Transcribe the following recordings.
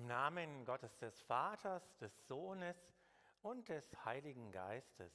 Im Namen Gottes des Vaters, des Sohnes und des Heiligen Geistes.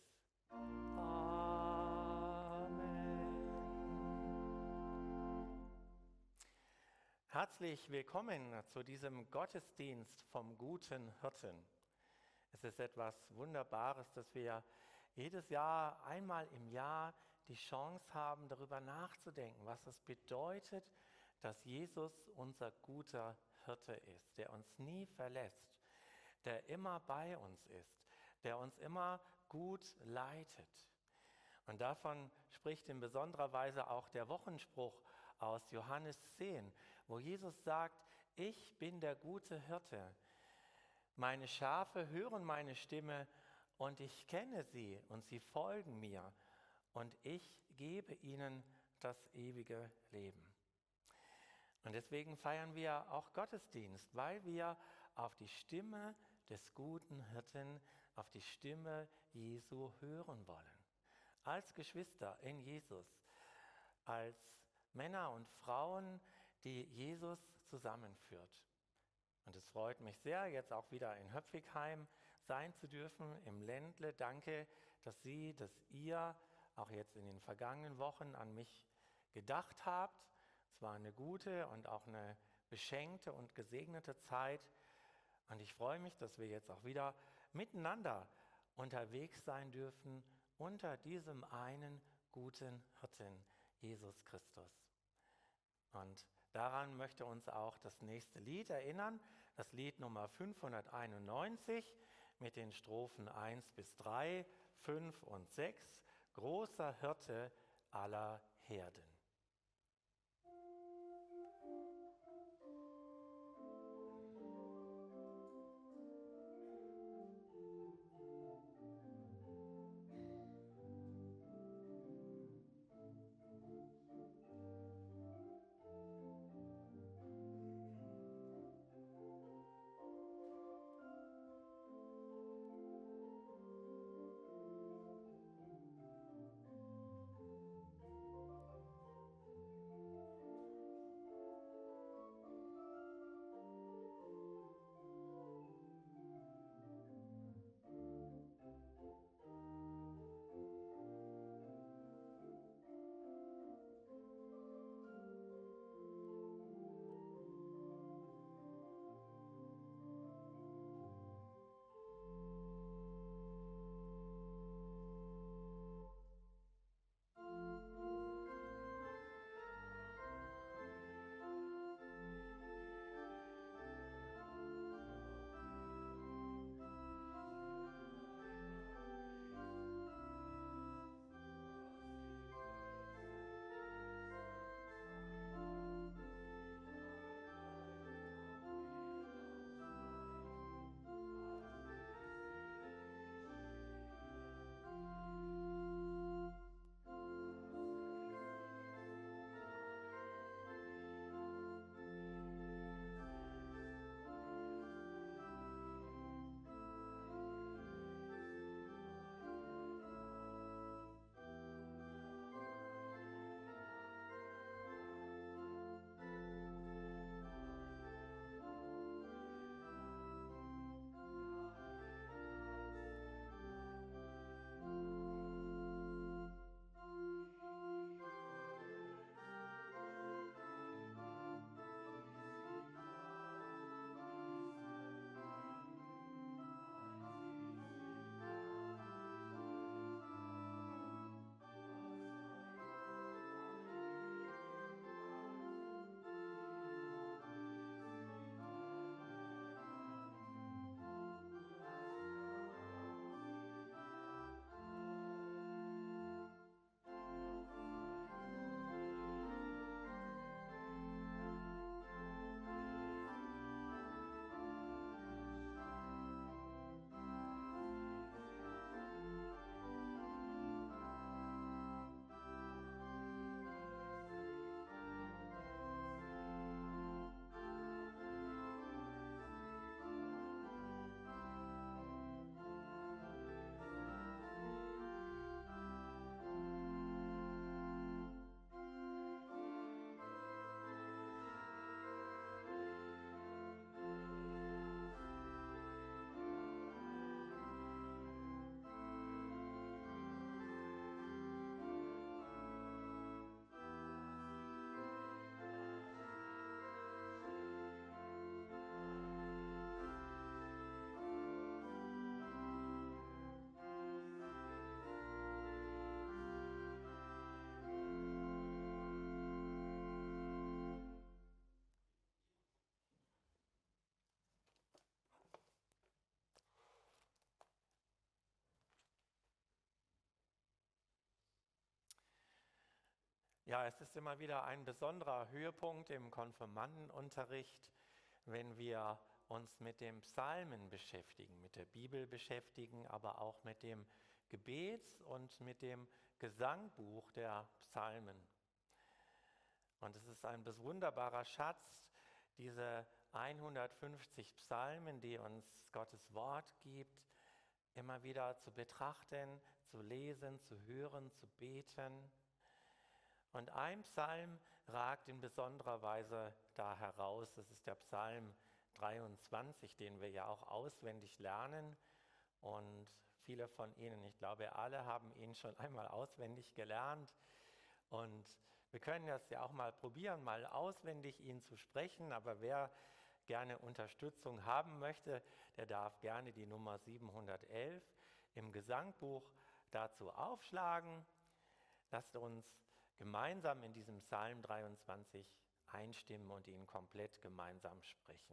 Amen. Herzlich willkommen zu diesem Gottesdienst vom guten Hirten. Es ist etwas Wunderbares, dass wir jedes Jahr, einmal im Jahr, die Chance haben, darüber nachzudenken, was es bedeutet, dass Jesus unser guter Hirte ist, der uns nie verlässt, der immer bei uns ist, der uns immer gut leitet. Und davon spricht in besonderer Weise auch der Wochenspruch aus Johannes 10, wo Jesus sagt: Ich bin der gute Hirte. Meine Schafe hören meine Stimme und ich kenne sie und sie folgen mir und ich gebe ihnen das ewige Leben. Und deswegen feiern wir auch Gottesdienst, weil wir auf die Stimme des guten Hirten, auf die Stimme Jesu hören wollen. Als Geschwister in Jesus, als Männer und Frauen, die Jesus zusammenführt. Und es freut mich sehr, jetzt auch wieder in Höpfigheim sein zu dürfen, im Ländle. Danke, dass ihr auch jetzt in den vergangenen Wochen an mich gedacht habt. Es war eine gute und auch eine beschenkte und gesegnete Zeit. Und ich freue mich, dass wir jetzt auch wieder miteinander unterwegs sein dürfen unter diesem einen guten Hirten, Jesus Christus. Und daran möchte uns auch das nächste Lied erinnern, das Lied Nummer 591 mit den Strophen 1 bis 3, 5 und 6, Großer Hirte aller Herden. Ja, es ist immer wieder ein besonderer Höhepunkt im Konfirmandenunterricht, wenn wir uns mit dem Psalmen beschäftigen, mit der Bibel beschäftigen, aber auch mit dem Gebets- und mit dem Gesangbuch der Psalmen. Und es ist ein wunderbarer Schatz, diese 150 Psalmen, die uns Gottes Wort gibt, immer wieder zu betrachten, zu lesen, zu hören, zu beten. Und ein Psalm ragt in besonderer Weise da heraus. Das ist der Psalm 23, den wir ja auch auswendig lernen. Und viele von Ihnen, ich glaube alle, haben ihn schon einmal auswendig gelernt. Und wir können das ja auch mal probieren, mal auswendig ihn zu sprechen. Aber wer gerne Unterstützung haben möchte, der darf gerne die Nummer 711 im Gesangbuch dazu aufschlagen. Lasst uns gemeinsam in diesem Psalm 23 einstimmen und ihn komplett gemeinsam sprechen.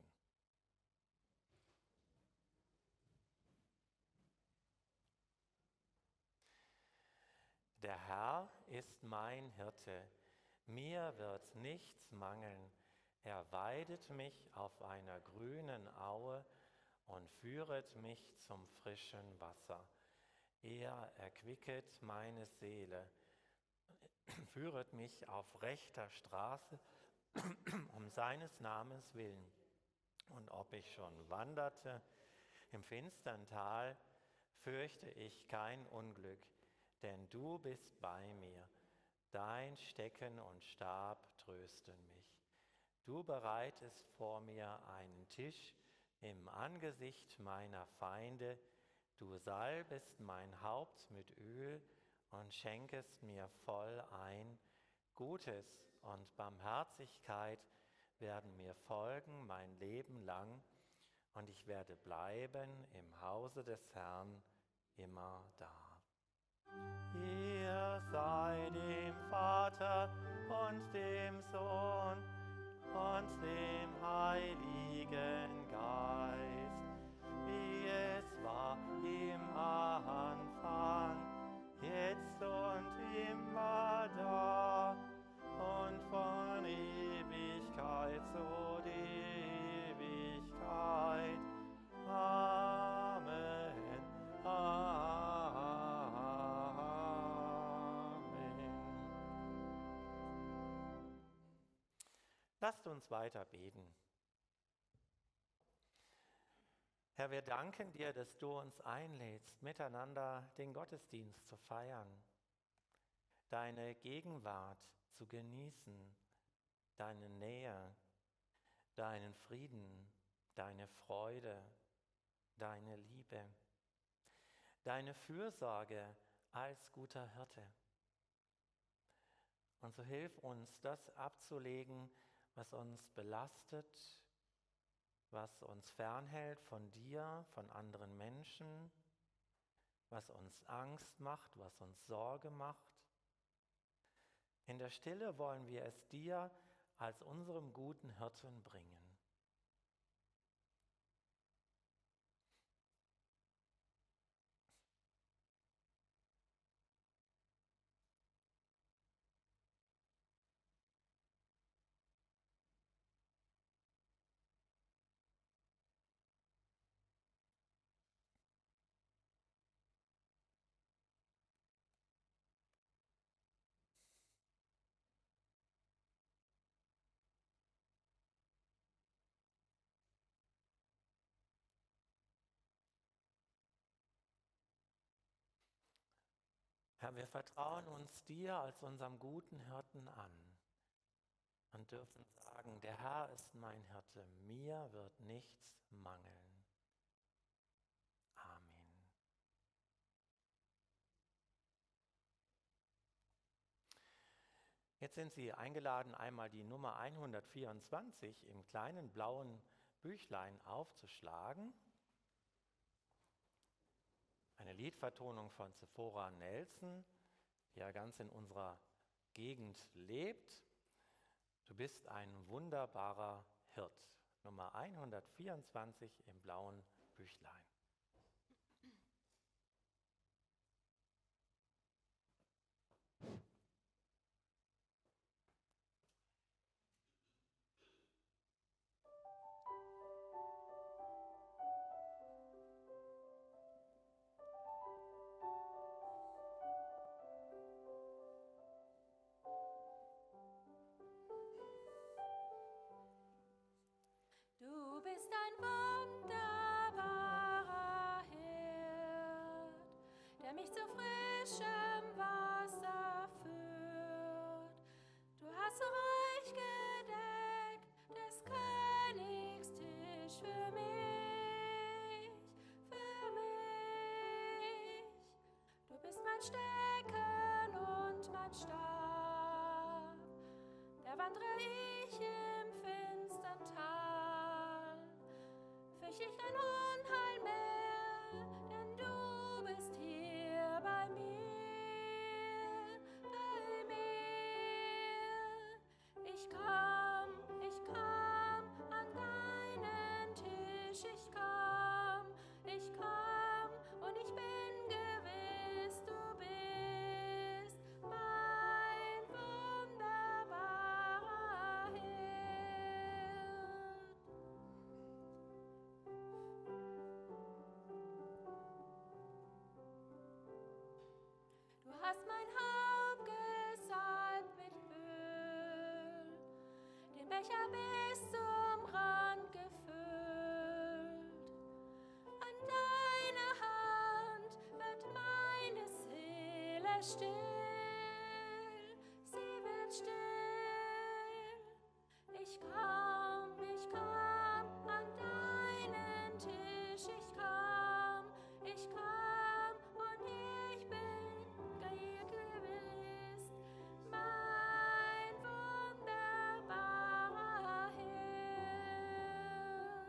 Der Herr ist mein Hirte, mir wird nichts mangeln. Er weidet mich auf einer grünen Aue und führet mich zum frischen Wasser. Er erquicket meine Seele, führet mich auf rechter Straße um seines Namens willen. Und ob ich schon wanderte im finstern Tal, fürchte ich kein Unglück, denn du bist bei mir. Dein Stecken und Stab trösten mich. Du bereitest vor mir einen Tisch im Angesicht meiner Feinde. Du salbest mein Haupt mit Öl und schenkest mir voll ein. Gutes und Barmherzigkeit werden mir folgen mein Leben lang, und ich werde bleiben im Hause des Herrn immer da. Ihr sei dem Vater und dem Sohn und dem Heiligen Geist, wie es war im Anfang, jetzt und immer da und von Ewigkeit zu Ewigkeit. Amen. Lasst uns weiter beten. Herr, wir danken dir, dass du uns einlädst, miteinander den Gottesdienst zu feiern, deine Gegenwart zu genießen, deine Nähe, deinen Frieden, deine Freude, deine Liebe, deine Fürsorge als guter Hirte. Und so hilf uns, das abzulegen, was uns belastet, was uns fernhält von dir, von anderen Menschen, was uns Angst macht, was uns Sorge macht. In der Stille wollen wir es dir als unserem guten Hirten bringen. Herr, wir vertrauen uns dir als unserem guten Hirten an und dürfen sagen, der Herr ist mein Hirte, mir wird nichts mangeln. Amen. Jetzt sind Sie eingeladen, einmal die Nummer 124 im kleinen blauen Büchlein aufzuschlagen. Eine Liedvertonung von Zephora Nelson, die ja ganz in unserer Gegend lebt. Du bist ein wunderbarer Hirt. Nummer 124 im blauen Büchlein. Stecken und mein Stab. Da wandre ich im finstern Tal, fürcht ich kein Unheil mehr, denn du bist hier bei mir, bei mir. Ich komm an deinen Tisch, ich komm und ich bin gewiss, du bist mein wunderbarer Hirt. Du hast mein Haupt gesalbt mit Öl, den Becher bis zum Rand gefüllt. An deiner Hand wird meine Seele still, sie wird still. Ich komm an deinen Tisch, ich komm und ich bin gewiss, mein wunderbarer Hirt.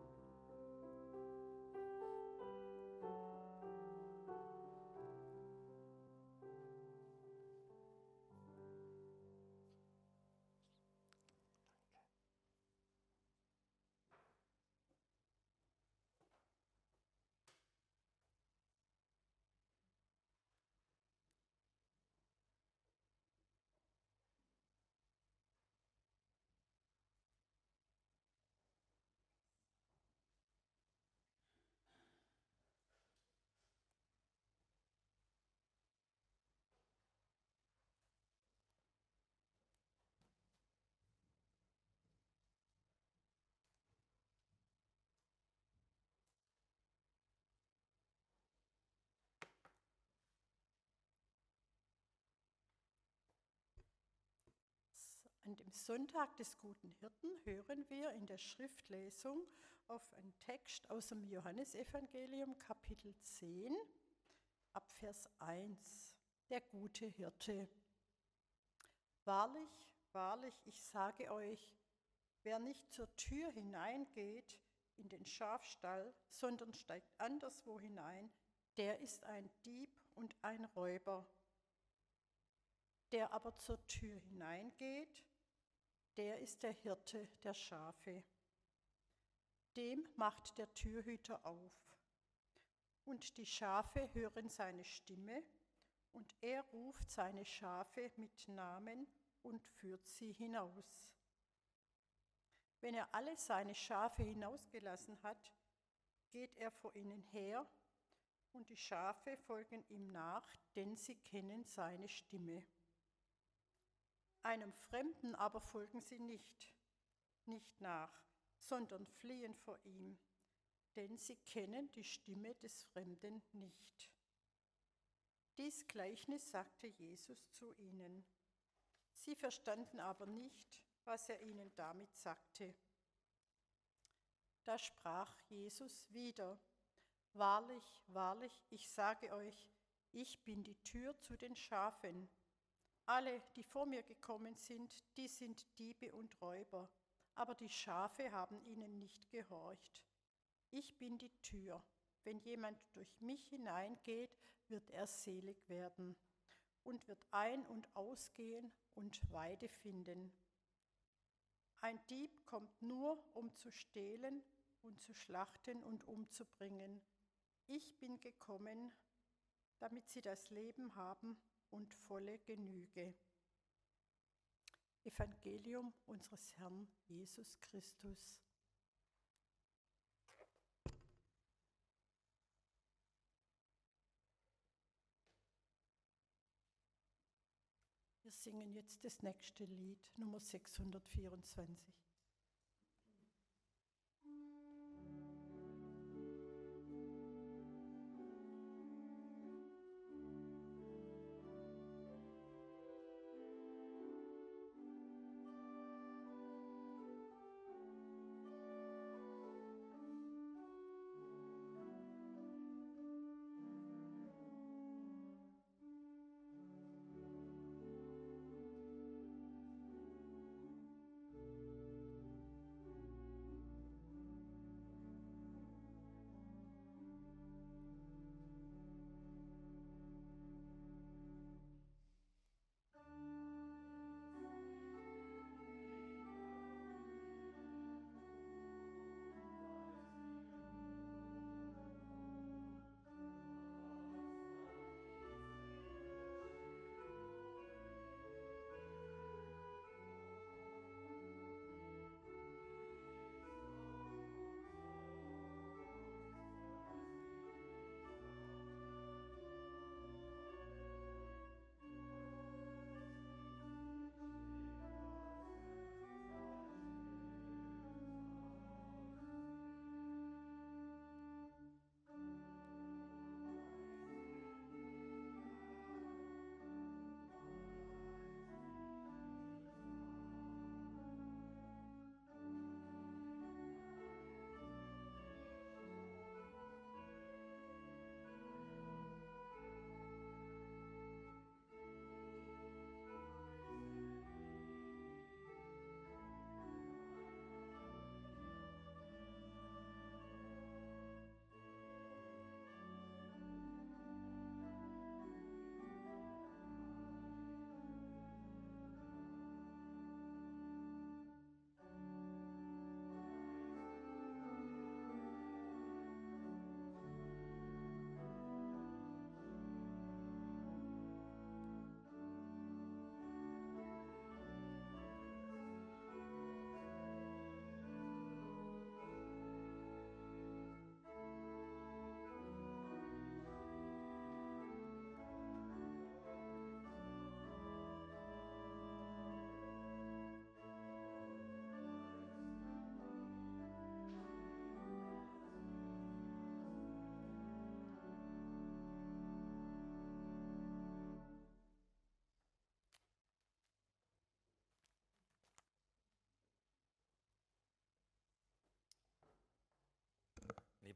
An dem Sonntag des guten Hirten hören wir in der Schriftlesung auf einen Text aus dem Johannesevangelium Kapitel 10 ab Vers 1. Der gute Hirte. Wahrlich, wahrlich, ich sage euch, wer nicht zur Tür hineingeht in den Schafstall, sondern steigt anderswo hinein, der ist ein Dieb und ein Räuber. Der aber zur Tür hineingeht, der ist der Hirte der Schafe. Dem macht der Türhüter auf. Und die Schafe hören seine Stimme, und er ruft seine Schafe mit Namen und führt sie hinaus. Wenn er alle seine Schafe hinausgelassen hat, geht er vor ihnen her, und die Schafe folgen ihm nach, denn sie kennen seine Stimme. Einem Fremden aber folgen sie nicht nach, sondern fliehen vor ihm, denn sie kennen die Stimme des Fremden nicht. Dies Gleichnis sagte Jesus zu ihnen. Sie verstanden aber nicht, was er ihnen damit sagte. Da sprach Jesus wieder: Wahrlich, wahrlich, ich sage euch, ich bin die Tür zu den Schafen. Alle, die vor mir gekommen sind, die sind Diebe und Räuber, aber die Schafe haben ihnen nicht gehorcht. Ich bin die Tür. Wenn jemand durch mich hineingeht, wird er selig werden und wird ein- und ausgehen und Weide finden. Ein Dieb kommt nur, um zu stehlen und zu schlachten und umzubringen. Ich bin gekommen, damit sie das Leben haben und volle Genüge. Evangelium unseres Herrn Jesus Christus. Wir singen jetzt das nächste Lied, Nummer 624.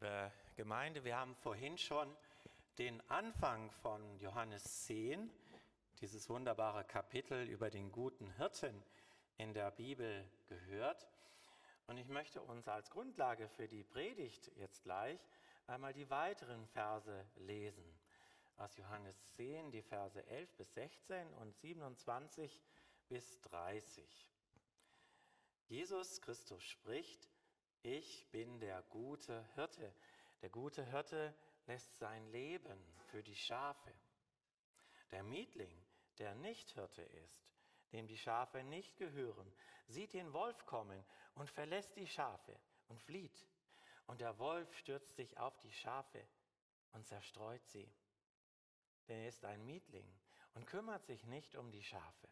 Liebe Gemeinde, wir haben vorhin schon den Anfang von Johannes 10, dieses wunderbare Kapitel über den guten Hirten in der Bibel gehört. Und ich möchte uns als Grundlage für die Predigt jetzt gleich einmal die weiteren Verse lesen. Aus Johannes 10, die Verse 11 bis 16 und 27 bis 30. Jesus Christus spricht: Ich bin der gute Hirte. Der gute Hirte lässt sein Leben für die Schafe. Der Mietling, der nicht Hirte ist, dem die Schafe nicht gehören, sieht den Wolf kommen und verlässt die Schafe und flieht. Und der Wolf stürzt sich auf die Schafe und zerstreut sie. Denn er ist ein Mietling und kümmert sich nicht um die Schafe.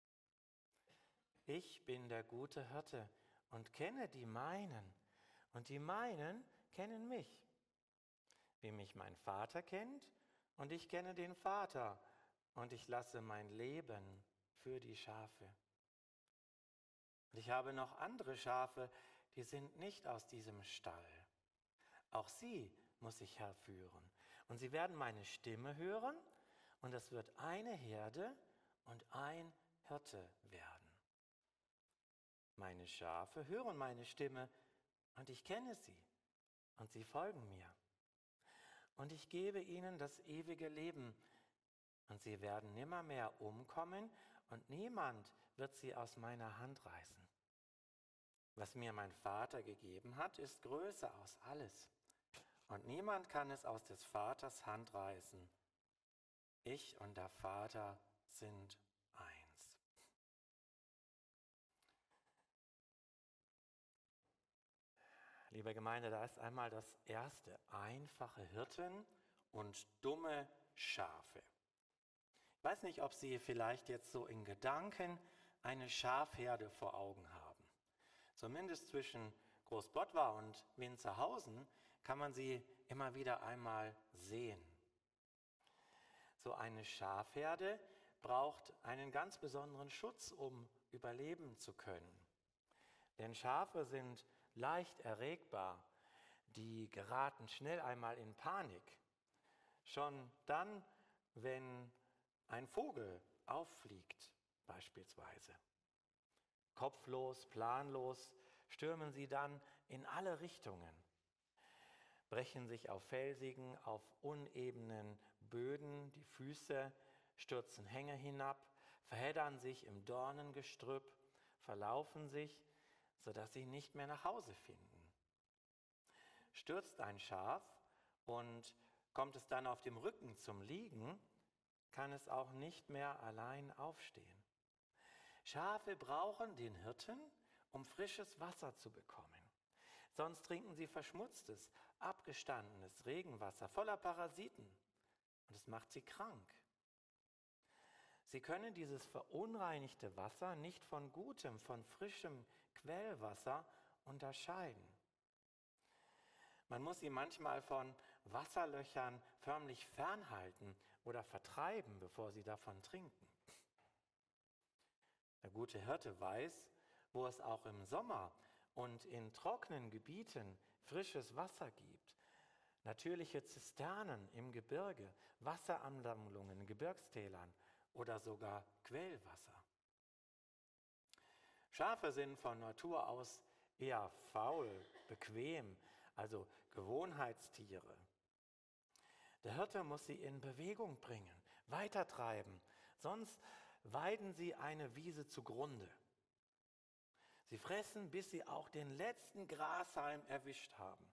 Ich bin der gute Hirte und kenne die meinen, und die meinen kennen mich. Wie mich mein Vater kennt, und ich kenne den Vater, und ich lasse mein Leben für die Schafe. Und ich habe noch andere Schafe, die sind nicht aus diesem Stall. Auch sie muss ich herführen, und sie werden meine Stimme hören, und es wird eine Herde und ein Hirte werden. Meine Schafe hören meine Stimme, und ich kenne sie, und sie folgen mir. Und ich gebe ihnen das ewige Leben, und sie werden nimmermehr umkommen, und niemand wird sie aus meiner Hand reißen. Was mir mein Vater gegeben hat, ist größer als alles, und niemand kann es aus des Vaters Hand reißen. Ich und der Vater sind eins. Liebe Gemeinde, da ist einmal das erste: einfache Hirten und dumme Schafe. Ich weiß nicht, ob Sie vielleicht jetzt so in Gedanken eine Schafherde vor Augen haben. Zumindest zwischen Großbottwar und Winzerhausen kann man sie immer wieder einmal sehen. So eine Schafherde braucht einen ganz besonderen Schutz, um überleben zu können. Denn Schafe sind leicht erregbar, die geraten schnell einmal in Panik. Schon dann, wenn ein Vogel auffliegt beispielsweise. Kopflos, planlos stürmen sie dann in alle Richtungen, brechen sich auf felsigen, auf unebenen Böden die Füße, stürzen Hänge hinab, verheddern sich im Dornengestrüpp, verlaufen sich, sodass sie nicht mehr nach Hause finden. Stürzt ein Schaf und kommt es dann auf dem Rücken zum Liegen, kann es auch nicht mehr allein aufstehen. Schafe brauchen den Hirten, um frisches Wasser zu bekommen. Sonst trinken sie verschmutztes, abgestandenes Regenwasser voller Parasiten, und es macht sie krank. Sie können dieses verunreinigte Wasser nicht von gutem, von frischem Quellwasser unterscheiden. Man muss sie manchmal von Wasserlöchern förmlich fernhalten oder vertreiben, bevor sie davon trinken. Der gute Hirte weiß, wo es auch im Sommer und in trockenen Gebieten frisches Wasser gibt, natürliche Zisternen im Gebirge, Wasseransammlungen in Gebirgstälern oder sogar Quellwasser. Schafe sind von Natur aus eher faul, bequem, also Gewohnheitstiere. Der Hirte muss sie in Bewegung bringen, weitertreiben, sonst weiden sie eine Wiese zugrunde. Sie fressen, bis sie auch den letzten Grashalm erwischt haben.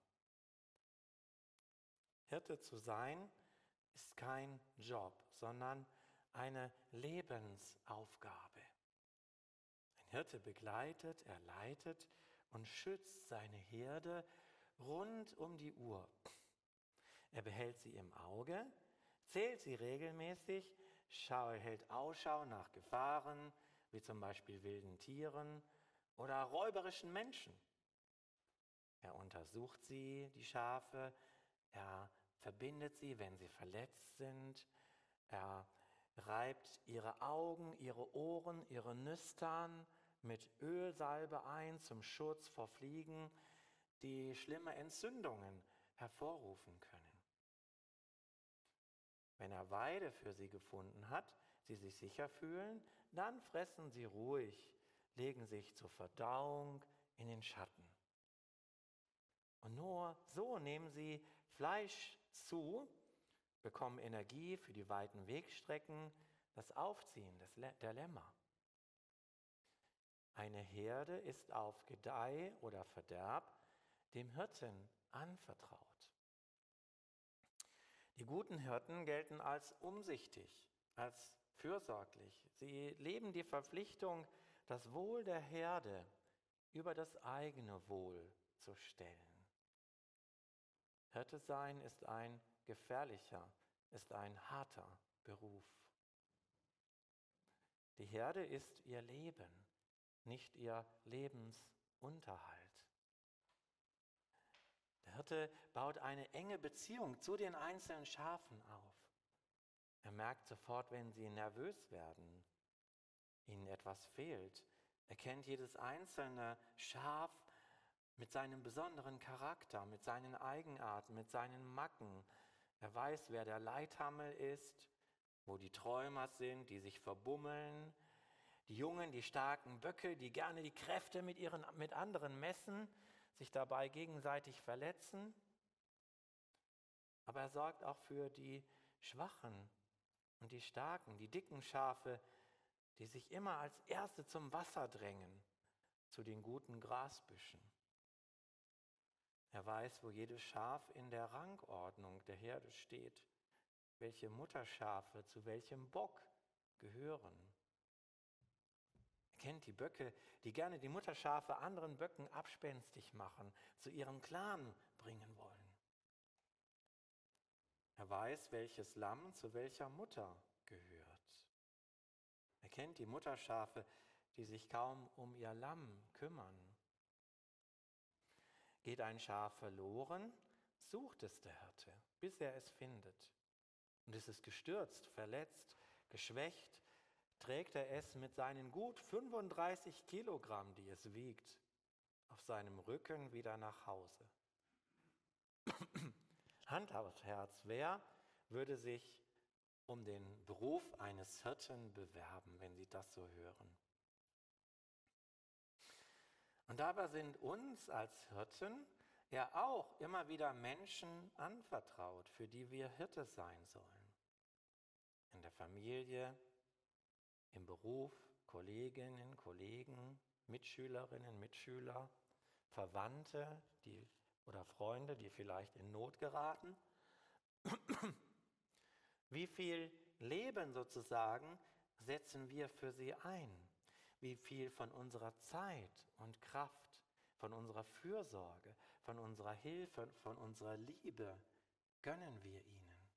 Hirte zu sein ist kein Job, sondern eine Lebensaufgabe. Ein Hirte begleitet, er leitet und schützt seine Herde rund um die Uhr. Er behält sie im Auge, zählt sie regelmäßig, hält Ausschau nach Gefahren, wie zum Beispiel wilden Tieren oder räuberischen Menschen. Er untersucht sie, die Schafe, er verbindet sie, wenn sie verletzt sind, er reibt ihre Augen, ihre Ohren, ihre Nüstern mit Ölsalbe ein zum Schutz vor Fliegen, die schlimme Entzündungen hervorrufen können. Wenn er Weide für sie gefunden hat, sie sich sicher fühlen, dann fressen sie ruhig, legen sich zur Verdauung in den Schatten. Und nur so nehmen sie Fleisch zu, bekommen Energie für die weiten Wegstrecken, das Aufziehen der Lämmer. Eine Herde ist auf Gedeih oder Verderb dem Hirten anvertraut. Die guten Hirten gelten als umsichtig, als fürsorglich. Sie leben die Verpflichtung, das Wohl der Herde über das eigene Wohl zu stellen. Hirte sein ist ein gefährlicher, ist ein harter Beruf. Die Herde ist ihr Leben, nicht ihr Lebensunterhalt. Der Hirte baut eine enge Beziehung zu den einzelnen Schafen auf. Er merkt sofort, wenn sie nervös werden, ihnen etwas fehlt. Er kennt jedes einzelne Schaf mit seinem besonderen Charakter, mit seinen Eigenarten, mit seinen Macken. Er weiß, wer der Leithammel ist, wo die Träumer sind, die sich verbummeln, die Jungen, die starken Böcke, die gerne die Kräfte mit anderen messen, sich dabei gegenseitig verletzen. Aber er sorgt auch für die Schwachen und die Starken, die dicken Schafe, die sich immer als Erste zum Wasser drängen, zu den guten Grasbüschen. Er weiß, wo jedes Schaf in der Rangordnung der Herde steht, welche Mutterschafe zu welchem Bock gehören. Er kennt die Böcke, die gerne die Mutterschafe anderen Böcken abspenstig machen, zu ihrem Clan bringen wollen. Er weiß, welches Lamm zu welcher Mutter gehört. Er kennt die Mutterschafe, die sich kaum um ihr Lamm kümmern. Geht ein Schaf verloren, sucht es der Hirte, bis er es findet. Und ist es gestürzt, verletzt, geschwächt, trägt er es mit seinen gut 35 Kilogramm, die es wiegt, auf seinem Rücken wieder nach Hause. Hand aufs Herz, wer würde sich um den Beruf eines Hirten bewerben, wenn Sie das so hören? Und dabei sind uns als Hirten ja auch immer wieder Menschen anvertraut, für die wir Hirte sein sollen. In der Familie, im Beruf, Kolleginnen, Kollegen, Mitschülerinnen, Mitschüler, Verwandte oder Freunde, die vielleicht in Not geraten. Wie viel Leben sozusagen setzen wir für sie ein? Wie viel von unserer Zeit und Kraft, von unserer Fürsorge, von unserer Hilfe, von unserer Liebe gönnen wir ihnen?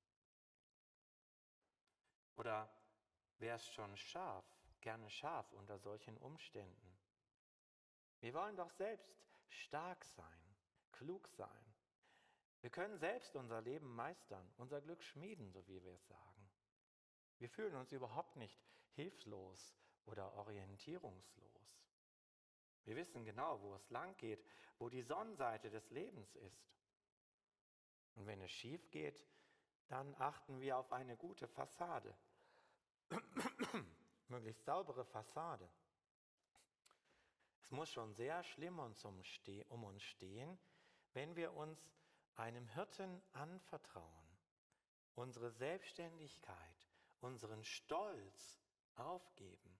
Oder wäre es schon gerne scharf unter solchen Umständen? Wir wollen doch selbst stark sein, klug sein. Wir können selbst unser Leben meistern, unser Glück schmieden, so wie wir es sagen. Wir fühlen uns überhaupt nicht hilflos oder orientierungslos. Wir wissen genau, wo es lang geht, wo die Sonnenseite des Lebens ist. Und wenn es schief geht, dann achten wir auf eine gute Fassade, möglichst saubere Fassade. Es muss schon sehr schlimm um uns stehen, wenn wir uns einem Hirten anvertrauen, unsere Selbstständigkeit, unseren Stolz aufgeben.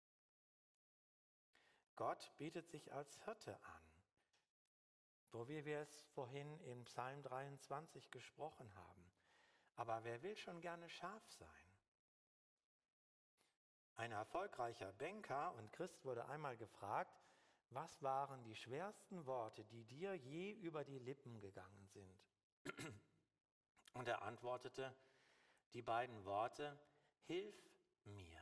Gott bietet sich als Hirte an, so wie wir es vorhin in Psalm 23 gesprochen haben. Aber wer will schon gerne Schaf sein? Ein erfolgreicher Banker und Christ wurde einmal gefragt, was waren die schwersten Worte, die dir je über die Lippen gegangen sind? Und er antwortete die beiden Worte, hilf mir.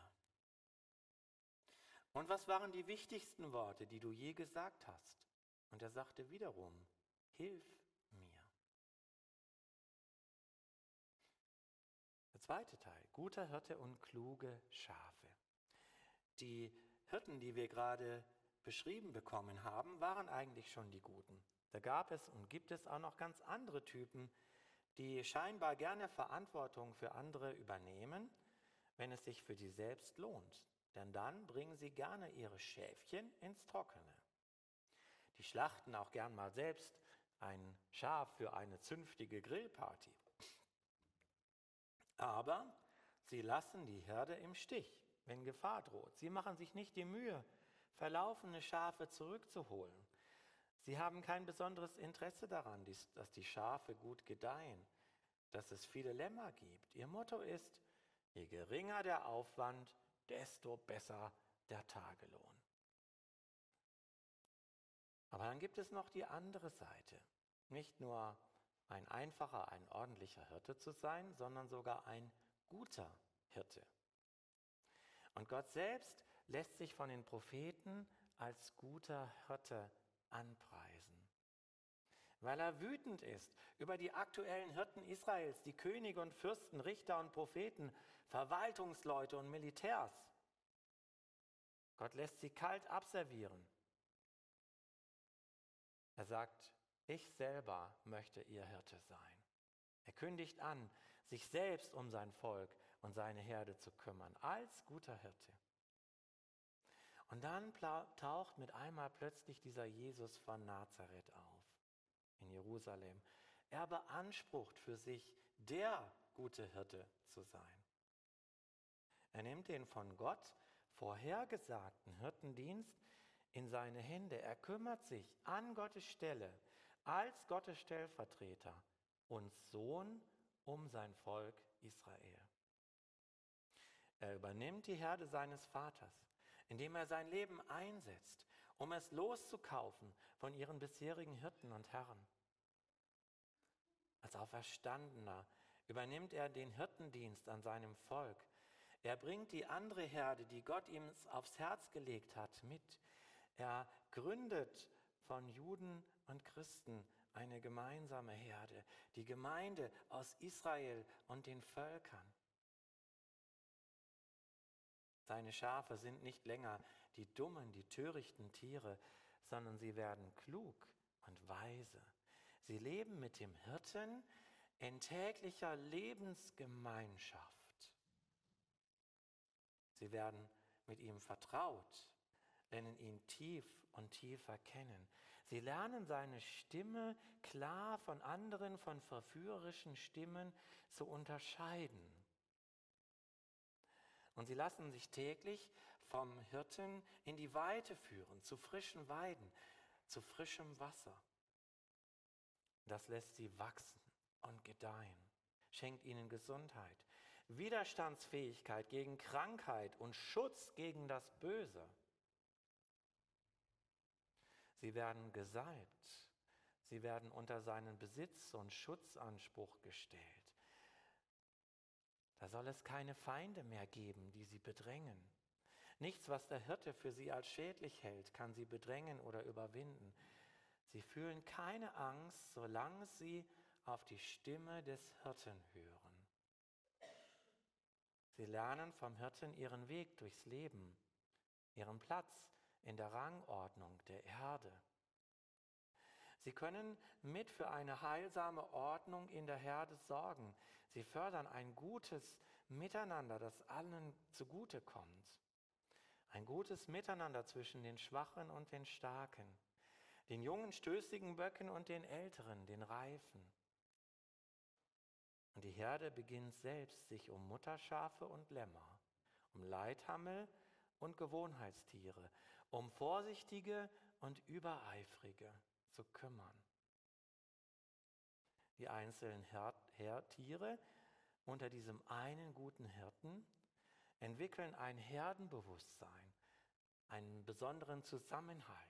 Und was waren die wichtigsten Worte, die du je gesagt hast? Und er sagte wiederum, hilf mir. Der zweite Teil, guter Hirte und kluge Schafe. Die Hirten, die wir gerade beschrieben bekommen haben, waren eigentlich schon die Guten. Da gab es und gibt es auch noch ganz andere Typen, die scheinbar gerne Verantwortung für andere übernehmen, wenn es sich für sie selbst lohnt. Denn dann bringen sie gerne ihre Schäfchen ins Trockene. Die schlachten auch gern mal selbst ein Schaf für eine zünftige Grillparty. Aber sie lassen die Herde im Stich, wenn Gefahr droht. Sie machen sich nicht die Mühe, verlaufene Schafe zurückzuholen. Sie haben kein besonderes Interesse daran, dass die Schafe gut gedeihen, dass es viele Lämmer gibt. Ihr Motto ist, je geringer der Aufwand, desto besser der Tagelohn. Aber dann gibt es noch die andere Seite. Nicht nur ein einfacher, ein ordentlicher Hirte zu sein, sondern sogar ein guter Hirte. Und Gott selbst lässt sich von den Propheten als guter Hirte anpreisen. Weil er wütend ist über die aktuellen Hirten Israels, die Könige und Fürsten, Richter und Propheten, Verwaltungsleute und Militärs. Gott lässt sie kalt abservieren. Er sagt, ich selber möchte ihr Hirte sein. Er kündigt an, sich selbst um sein Volk und seine Herde zu kümmern, als guter Hirte. Und dann taucht mit einmal plötzlich dieser Jesus von Nazareth auf in Jerusalem. Er beansprucht für sich, der gute Hirte zu sein. Er nimmt den von Gott vorhergesagten Hirtendienst in seine Hände. Er kümmert sich an Gottes Stelle als Gottes Stellvertreter und Sohn um sein Volk Israel. Er übernimmt die Herde seines Vaters, indem er sein Leben einsetzt, um es loszukaufen von ihren bisherigen Hirten und Herren. Als Auferstandener übernimmt er den Hirtendienst an seinem Volk. Er bringt die andere Herde, die Gott ihm aufs Herz gelegt hat, mit. Er gründet von Juden und Christen eine gemeinsame Herde, die Gemeinde aus Israel und den Völkern. Seine Schafe sind nicht länger die dummen, die törichten Tiere, sondern sie werden klug und weise. Sie leben mit dem Hirten in täglicher Lebensgemeinschaft. Sie werden mit ihm vertraut, lernen ihn tief und tiefer kennen. Sie lernen seine Stimme klar von anderen, von verführerischen Stimmen zu unterscheiden. Und sie lassen sich täglich vom Hirten in die Weite führen, zu frischen Weiden, zu frischem Wasser. Das lässt sie wachsen und gedeihen, schenkt ihnen Gesundheit, Widerstandsfähigkeit gegen Krankheit und Schutz gegen das Böse. Sie werden gesalbt, sie werden unter seinen Besitz und Schutzanspruch gestellt. Da soll es keine Feinde mehr geben, die sie bedrängen. Nichts, was der Hirte für sie als schädlich hält, kann sie bedrängen oder überwinden. Sie fühlen keine Angst, solange sie auf die Stimme des Hirten hören. Sie lernen vom Hirten ihren Weg durchs Leben, ihren Platz in der Rangordnung der Herde. Sie können mit für eine heilsame Ordnung in der Herde sorgen. Sie fördern ein gutes Miteinander, das allen zugutekommt. Ein gutes Miteinander zwischen den Schwachen und den Starken, den jungen, stößigen Böcken und den älteren, den Reifen. Und die Herde beginnt selbst, sich um Mutterschafe und Lämmer, um Leithammel und Gewohnheitstiere, um Vorsichtige und Übereifrige zu kümmern. Die einzelnen Tiere unter diesem einen guten Hirten entwickeln ein Herdenbewusstsein, einen besonderen Zusammenhalt.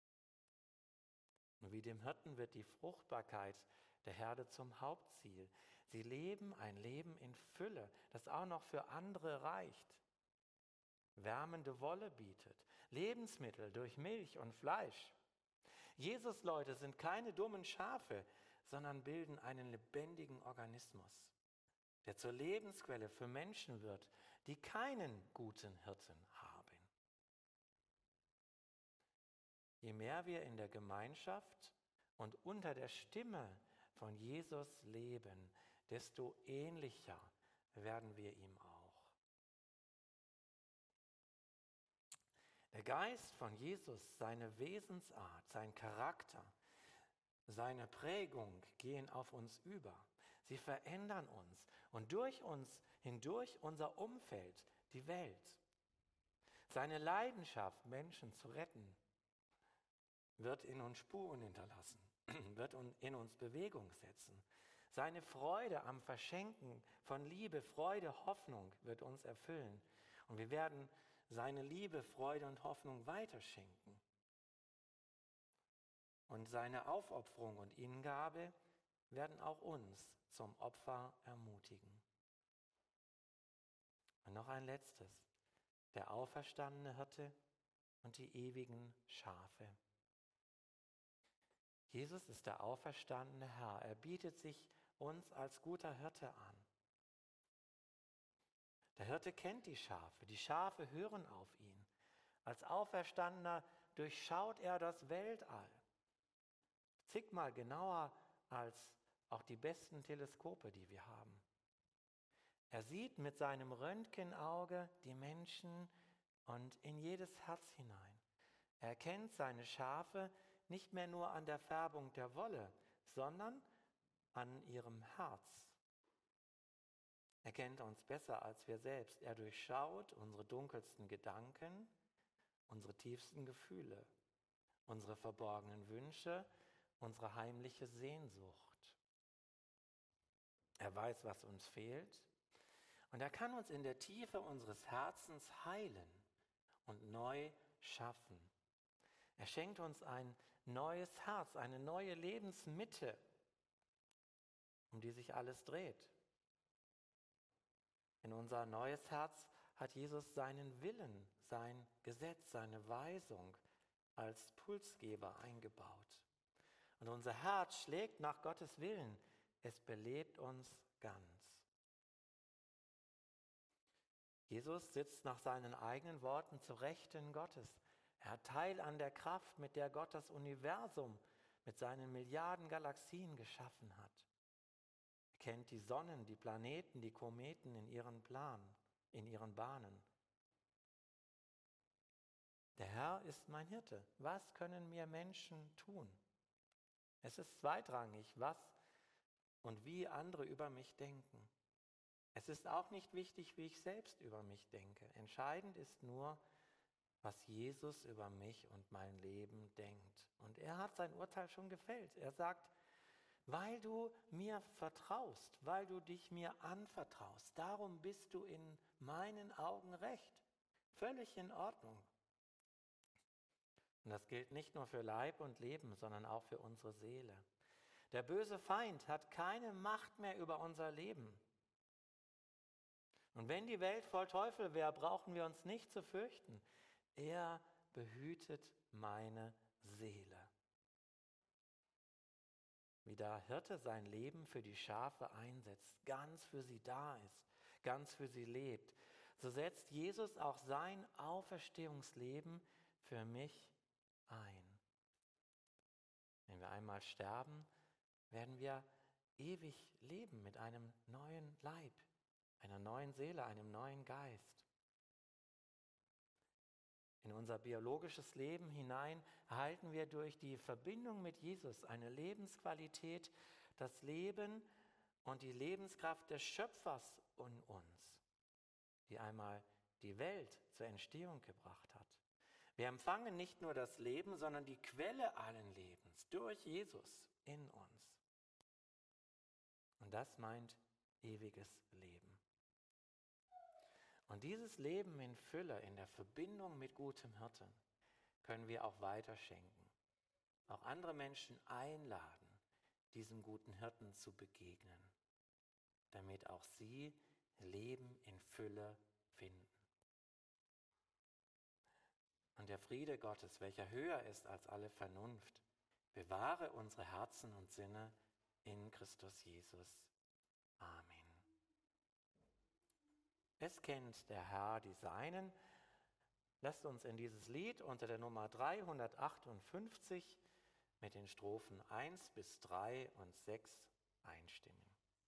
Und wie dem Hirten wird die Fruchtbarkeit der Herde zum Hauptziel. Sie leben ein Leben in Fülle, das auch noch für andere reicht, wärmende Wolle bietet, Lebensmittel durch Milch und Fleisch. Jesus-Leute sind keine dummen Schafe, sondern bilden einen lebendigen Organismus, der zur Lebensquelle für Menschen wird, die keinen guten Hirten haben. Je mehr wir in der Gemeinschaft und unter der Stimme von Jesus leben, desto ähnlicher werden wir ihm auch. Der Geist von Jesus, seine Wesensart, sein Charakter, seine Prägung gehen auf uns über. Sie verändern uns und durch uns hindurch unser Umfeld, die Welt. Seine Leidenschaft, Menschen zu retten, wird in uns Spuren hinterlassen, wird in uns Bewegung setzen. Seine Freude am Verschenken von Liebe, Freude, Hoffnung wird uns erfüllen. Und wir werden seine Liebe, Freude und Hoffnung weiterschenken. Und seine Aufopferung und Hingabe werden auch uns zum Opfer ermutigen. Und noch ein letztes: der auferstandene Hirte und die ewigen Schafe. Jesus ist der auferstandene Herr. Er bietet sich uns als guter Hirte an. Der Hirte kennt die Schafe hören auf ihn. Als Auferstandener durchschaut er das Weltall. Zigmal genauer als auch die besten Teleskope, die wir haben. Er sieht mit seinem Röntgenauge die Menschen und in jedes Herz hinein. Er kennt seine Schafe nicht mehr nur an der Färbung der Wolle, sondern an ihrem Herz. Er kennt uns besser als wir selbst. Er durchschaut unsere dunkelsten Gedanken, unsere tiefsten Gefühle, unsere verborgenen Wünsche, unsere heimliche Sehnsucht. Er weiß, was uns fehlt, und er kann uns in der Tiefe unseres Herzens heilen und neu schaffen. Er schenkt uns ein neues Herz, eine neue Lebensmitte, um die sich alles dreht. In unser neues Herz hat Jesus seinen Willen, sein Gesetz, seine Weisung als Pulsgeber eingebaut. Und unser Herz schlägt nach Gottes Willen. Es belebt uns ganz. Jesus sitzt nach seinen eigenen Worten zu Rechten Gottes. Er hat Teil an der Kraft, mit der Gott das Universum mit seinen Milliarden Galaxien geschaffen hat. Er kennt die Sonnen, die Planeten, die Kometen in ihren Bahnen. Der Herr ist mein Hirte. Was können mir Menschen tun? Es ist zweitrangig, was und wie andere über mich denken. Es ist auch nicht wichtig, wie ich selbst über mich denke. Entscheidend ist nur, was Jesus über mich und mein Leben denkt. Und er hat sein Urteil schon gefällt. Er sagt, weil du mir vertraust, weil du dich mir anvertraust, darum bist du in meinen Augen recht. Völlig in Ordnung. Und das gilt nicht nur für Leib und Leben, sondern auch für unsere Seele. Der böse Feind hat keine Macht mehr über unser Leben. Und wenn die Welt voll Teufel wäre, brauchen wir uns nicht zu fürchten. Er behütet meine Seele. Wie der Hirte sein Leben für die Schafe einsetzt, ganz für sie da ist, ganz für sie lebt, so setzt Jesus auch sein Auferstehungsleben für mich ein. Wenn wir einmal sterben, werden wir ewig leben mit einem neuen Leib, einer neuen Seele, einem neuen Geist. In unser biologisches Leben hinein erhalten wir durch die Verbindung mit Jesus eine Lebensqualität, das Leben und die Lebenskraft des Schöpfers in uns, die einmal die Welt zur Entstehung gebracht hat. Wir empfangen nicht nur das Leben, sondern die Quelle allen Lebens durch Jesus in uns. Und das meint ewiges Leben. Und dieses Leben in Fülle, in der Verbindung mit gutem Hirten, können wir auch weiterschenken. Auch andere Menschen einladen, diesem guten Hirten zu begegnen, damit auch sie Leben in Fülle finden. Und der Friede Gottes, welcher höher ist als alle Vernunft, bewahre unsere Herzen und Sinne in Christus Jesus. Amen. Es kennt der Herr die Seinen. Lasst uns in dieses Lied unter der Nummer 358 mit den Strophen 1 bis 3 und 6 einstimmen.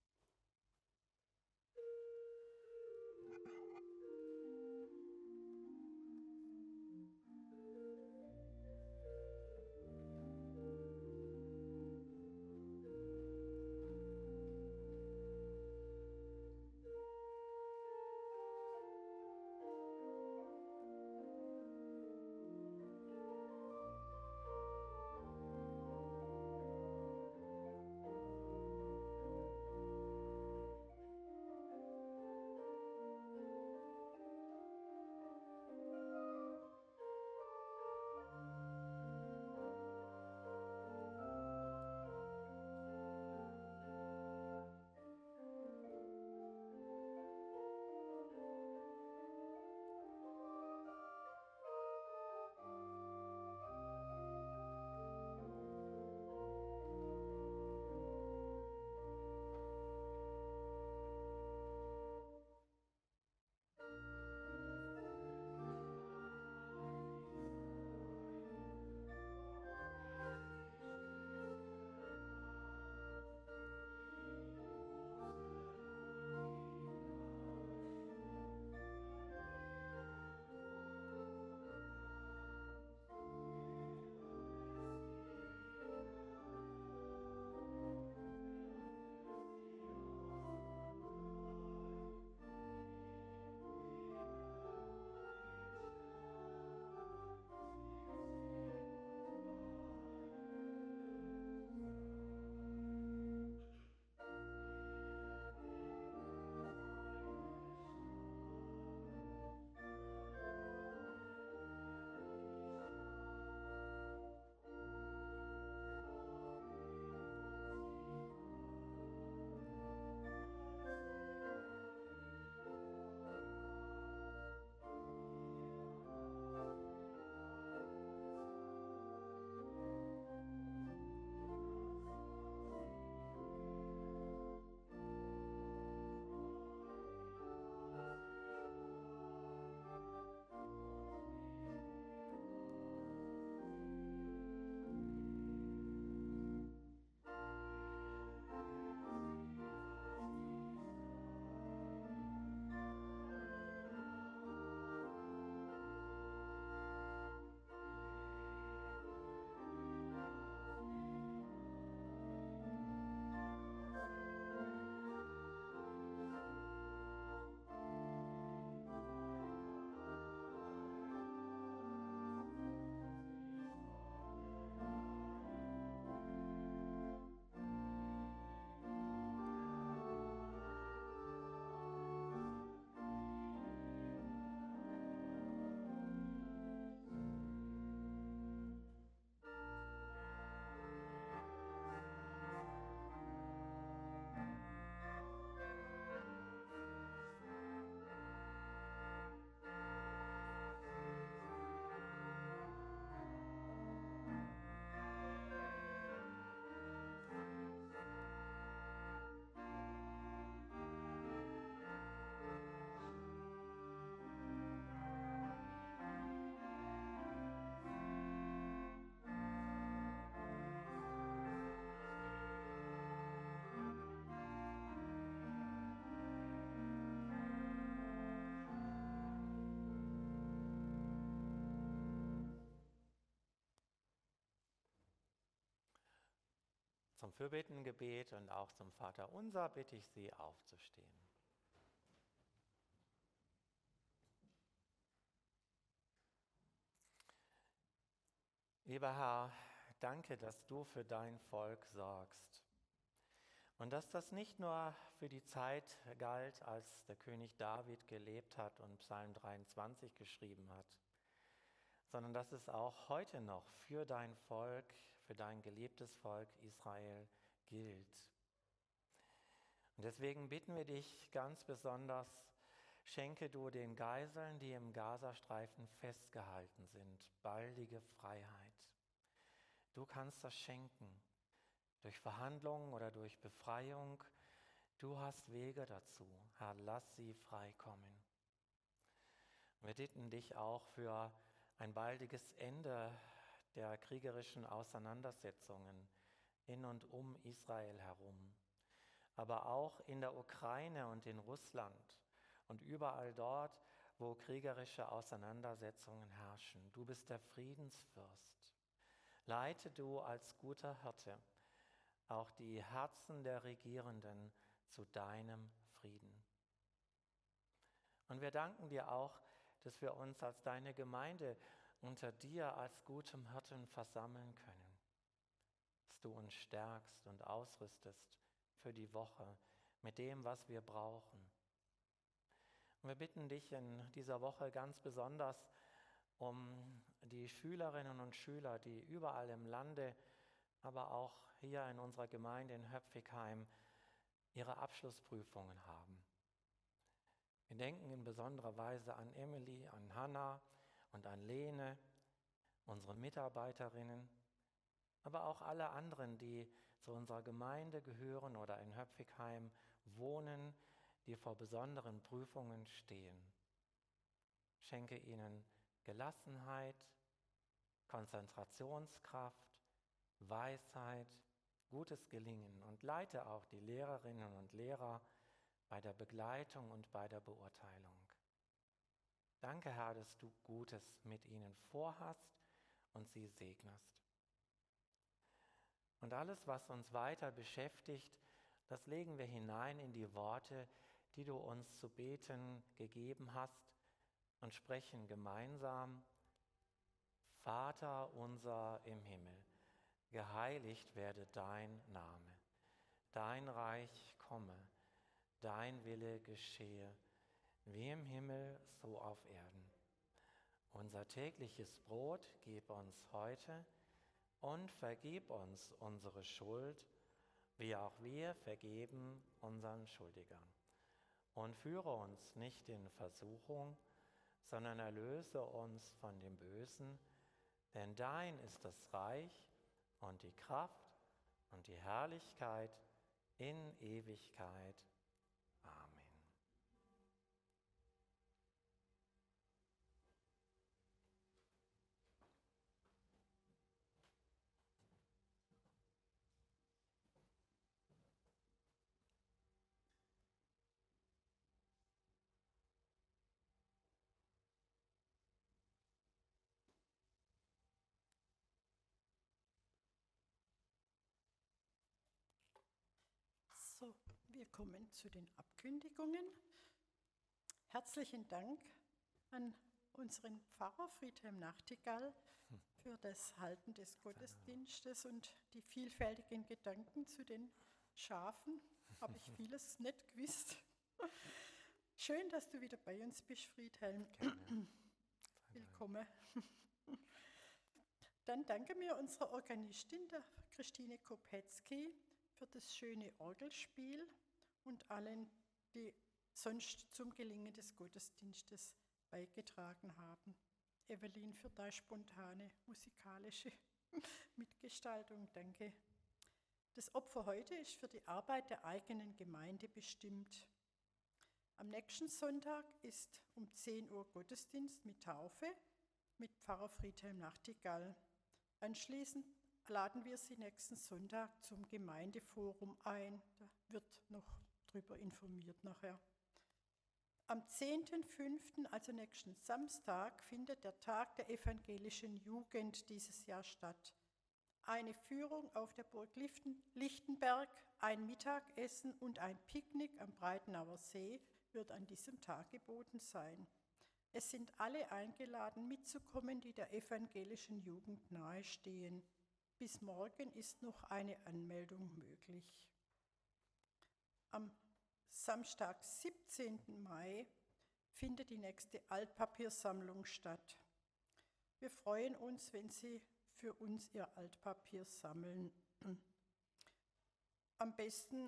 Zum Fürbittengebet und auch zum Vaterunser bitte ich Sie aufzustehen. Lieber Herr, danke, dass du für dein Volk sorgst und dass das nicht nur für die Zeit galt, als der König David gelebt hat und Psalm 23 geschrieben hat, sondern dass es auch heute noch für dein Volk, für dein geliebtes Volk Israel gilt. Und deswegen bitten wir dich ganz besonders, schenke du den Geiseln, die im Gazastreifen festgehalten sind, baldige Freiheit. Du kannst das schenken, durch Verhandlungen oder durch Befreiung. Du hast Wege dazu. Herr, lass sie freikommen. Wir bitten dich auch für ein baldiges Ende der kriegerischen Auseinandersetzungen in und um Israel herum, aber auch in der Ukraine und in Russland und überall dort, wo kriegerische Auseinandersetzungen herrschen. Du bist der Friedensfürst. Leite du als guter Hirte auch die Herzen der Regierenden zu deinem Frieden. Und wir danken dir auch, dass wir uns als deine Gemeinde unter dir als gutem Hirten versammeln können, dass du uns stärkst und ausrüstest für die Woche mit dem, was wir brauchen. Und wir bitten dich in dieser Woche ganz besonders um die Schülerinnen und Schüler, die überall im Lande, aber auch hier in unserer Gemeinde in Höpfigheim ihre Abschlussprüfungen haben. Wir denken in besonderer Weise an Emily, an Hannah und an Lene, unsere Mitarbeiterinnen, aber auch alle anderen, die zu unserer Gemeinde gehören oder in Höpfigheim wohnen, die vor besonderen Prüfungen stehen. Schenke ihnen Gelassenheit, Konzentrationskraft, Weisheit, gutes Gelingen und leite auch die Lehrerinnen und Lehrer bei der Begleitung und bei der Beurteilung. Danke, Herr, dass du Gutes mit ihnen vorhast und sie segnest. Und alles, was uns weiter beschäftigt, das legen wir hinein in die Worte, die du uns zu beten gegeben hast und sprechen gemeinsam: Vater unser im Himmel, geheiligt werde dein Name, dein Reich komme, dein Wille geschehe, wie im Himmel, so auf Erden. Unser tägliches Brot gib uns heute und vergib uns unsere Schuld, wie auch wir vergeben unseren Schuldigern. Und führe uns nicht in Versuchung, sondern erlöse uns von dem Bösen, denn dein ist das Reich und die Kraft und die Herrlichkeit in Ewigkeit. Amen. So, wir kommen zu den Abkündigungen. Herzlichen Dank an unseren Pfarrer Friedhelm Nachtigall für das Halten des Gottesdienstes und die vielfältigen Gedanken zu den Schafen. Habe ich vieles nicht gewusst. Schön, dass du wieder bei uns bist, Friedhelm. Gerne. Willkommen. Dann danke mir unserer Organistin, der Christine Kopetzky, für das schöne Orgelspiel und allen, die sonst zum Gelingen des Gottesdienstes beigetragen haben. Evelyn für deine spontane musikalische Mitgestaltung, danke. Das Opfer heute ist für die Arbeit der eigenen Gemeinde bestimmt. Am nächsten Sonntag ist um 10 Uhr Gottesdienst mit Taufe mit Pfarrer Friedhelm Nachtigall. Anschließend laden wir Sie nächsten Sonntag zum Gemeindeforum ein. Da wird noch darüber informiert nachher. Am 10.05., also nächsten Samstag, findet der Tag der evangelischen Jugend dieses Jahr statt. Eine Führung auf der Burg Lichtenberg, ein Mittagessen und ein Picknick am Breitenauer See wird an diesem Tag geboten sein. Es sind alle eingeladen, mitzukommen, die der evangelischen Jugend nahestehen. Bis morgen ist noch eine Anmeldung möglich. Am Samstag, 17. Mai, findet die nächste Altpapiersammlung statt. Wir freuen uns, wenn Sie für uns Ihr Altpapier sammeln. Am besten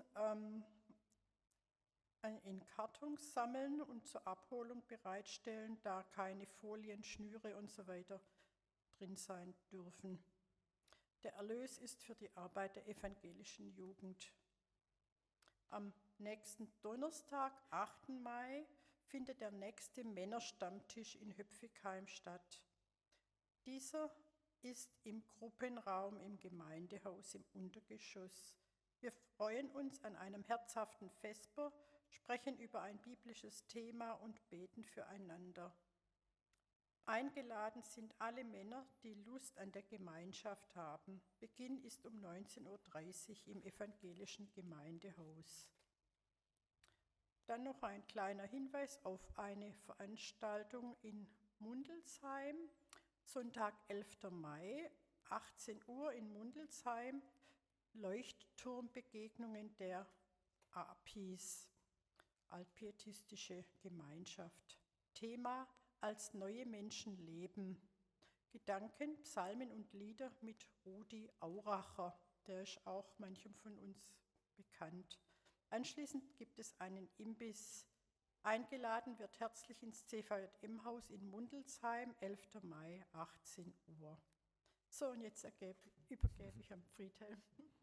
in Kartons sammeln und zur Abholung bereitstellen, da keine Folien, Schnüre und so weiter drin sein dürfen. Der Erlös ist für die Arbeit der evangelischen Jugend. Am nächsten Donnerstag, 8. Mai, findet der nächste Männerstammtisch in Höpfigheim statt. Dieser ist im Gruppenraum im Gemeindehaus im Untergeschoss. Wir freuen uns an einem herzhaften Vesper, sprechen über ein biblisches Thema und beten füreinander. Eingeladen sind alle Männer, die Lust an der Gemeinschaft haben. Beginn ist um 19:30 Uhr im evangelischen Gemeindehaus. Dann noch ein kleiner Hinweis auf eine Veranstaltung in Mundelsheim. Sonntag, 11. Mai, 18 Uhr in Mundelsheim, Leuchtturmbegegnungen der APIS, Altpietistische Gemeinschaft. Thema: Als neue Menschen leben. Gedanken, Psalmen und Lieder mit Rudi Auracher. Der ist auch manchem von uns bekannt. Anschließend gibt es einen Imbiss. Eingeladen wird herzlich ins CVJM-Haus in Mundelsheim, 11. Mai, 18 Uhr. So, und jetzt übergebe ich an Friedhelm.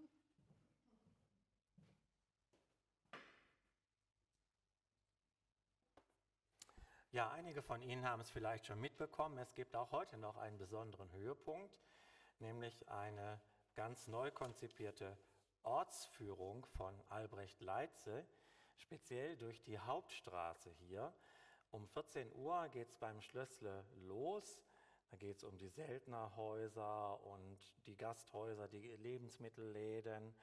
Ja, einige von Ihnen haben es vielleicht schon mitbekommen. Es gibt auch heute noch einen besonderen Höhepunkt, nämlich eine ganz neu konzipierte Ortsführung von Albrecht Leitze, speziell durch die Hauptstraße hier. Um 14 Uhr geht es beim Schlössle los. Da geht es um die Seltnerhäuser und die Gasthäuser, die Lebensmittelläden,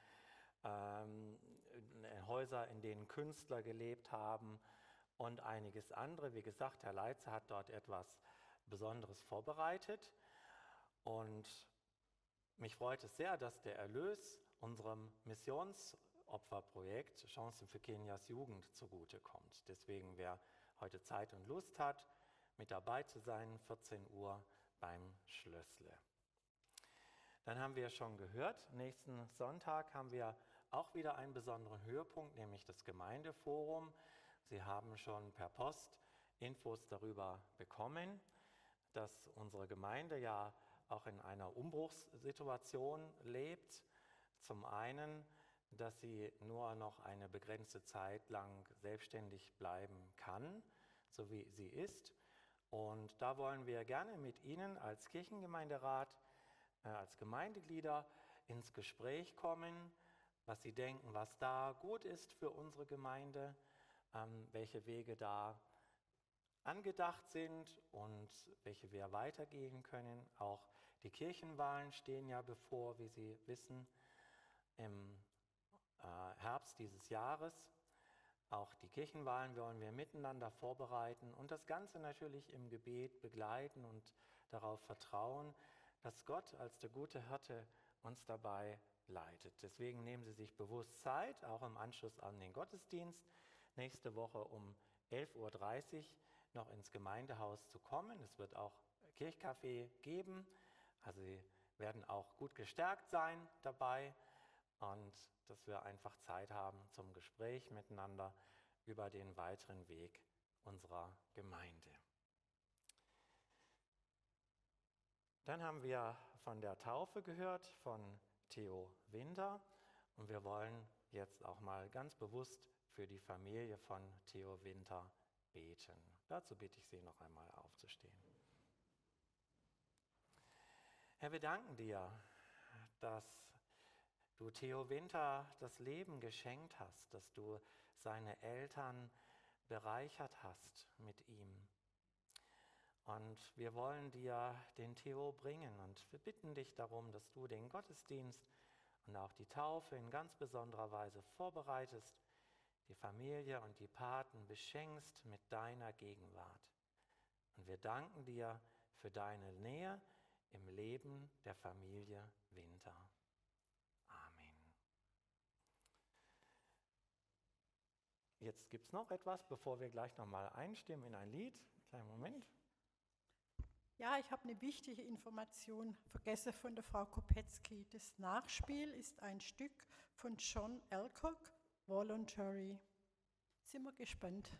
Häuser, in denen Künstler gelebt haben und einiges andere. Wie gesagt, Herr Leitze hat dort etwas Besonderes vorbereitet. Und mich freut es sehr, dass der Erlös unserem Missionsopferprojekt Chancen für Kenias Jugend zugutekommt. Deswegen, wer heute Zeit und Lust hat, mit dabei zu sein, 14 Uhr beim Schlössle. Dann haben wir schon gehört, nächsten Sonntag haben wir auch wieder einen besonderen Höhepunkt, nämlich das Gemeindeforum. Sie haben schon per Post Infos darüber bekommen, dass unsere Gemeinde ja auch in einer Umbruchssituation lebt. Zum einen, dass sie nur noch eine begrenzte Zeit lang selbstständig bleiben kann, so wie sie ist. Und da wollen wir gerne mit Ihnen als Kirchengemeinderat, als Gemeindeglieder ins Gespräch kommen, was Sie denken, was da gut ist für unsere Gemeinde, welche Wege da angedacht sind und welche wir weitergehen können. Auch die Kirchenwahlen stehen ja bevor, wie Sie wissen, im Herbst dieses Jahres. Auch die Kirchenwahlen wollen wir miteinander vorbereiten und das Ganze natürlich im Gebet begleiten und darauf vertrauen, dass Gott als der gute Hirte uns dabei leitet. Deswegen nehmen Sie sich bewusst Zeit, auch im Anschluss an den Gottesdienst, nächste Woche um 11:30 Uhr noch ins Gemeindehaus zu kommen. Es wird auch Kirchkaffee geben, also Sie werden auch gut gestärkt sein dabei und dass wir einfach Zeit haben zum Gespräch miteinander über den weiteren Weg unserer Gemeinde. Dann haben wir von der Taufe gehört von Theo Winter und wir wollen jetzt auch mal ganz bewusst für die Familie von Theo Winter beten. Dazu bitte ich Sie noch einmal aufzustehen. Herr, wir danken dir, dass du Theo Winter das Leben geschenkt hast, dass du seine Eltern bereichert hast mit ihm. Und wir wollen dir den Theo bringen und wir bitten dich darum, dass du den Gottesdienst und auch die Taufe in ganz besonderer Weise vorbereitest, die Familie und die Paten beschenkst mit deiner Gegenwart. Und wir danken dir für deine Nähe im Leben der Familie Winter. Amen. Jetzt gibt es noch etwas, bevor wir gleich nochmal einstimmen in ein Lied. Kleinen Moment. Ja, ich habe eine wichtige Information vergessen von der Frau Kopetzky. Das Nachspiel ist ein Stück von John Alcock, Voluntary. Sind wir gespannt.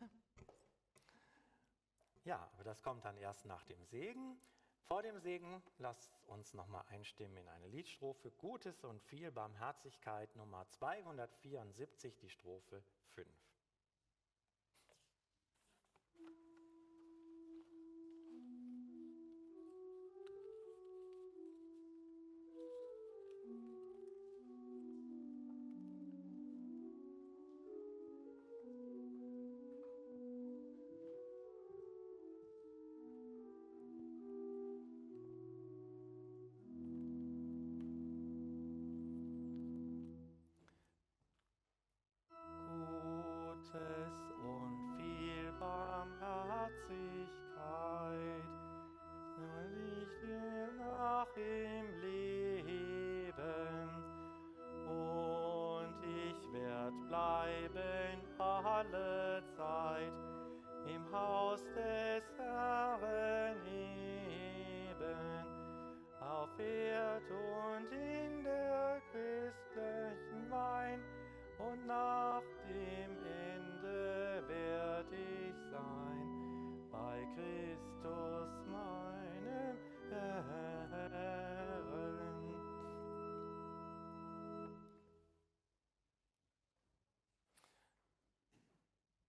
Ja, aber das kommt dann erst nach dem Segen. Vor dem Segen lasst uns nochmal einstimmen in eine Liedstrophe Gutes und viel Barmherzigkeit, Nummer 274, die Strophe 5.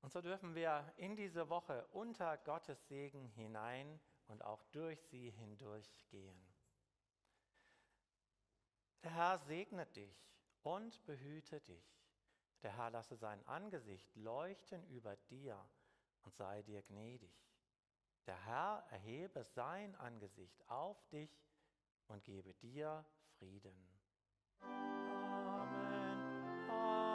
Und so dürfen wir in diese Woche unter Gottes Segen hinein und auch durch sie hindurch gehen. Der Herr segne dich und behüte dich. Der Herr lasse sein Angesicht leuchten über dir und sei dir gnädig. Der Herr erhebe sein Angesicht auf dich und gebe dir Frieden. Amen. Amen.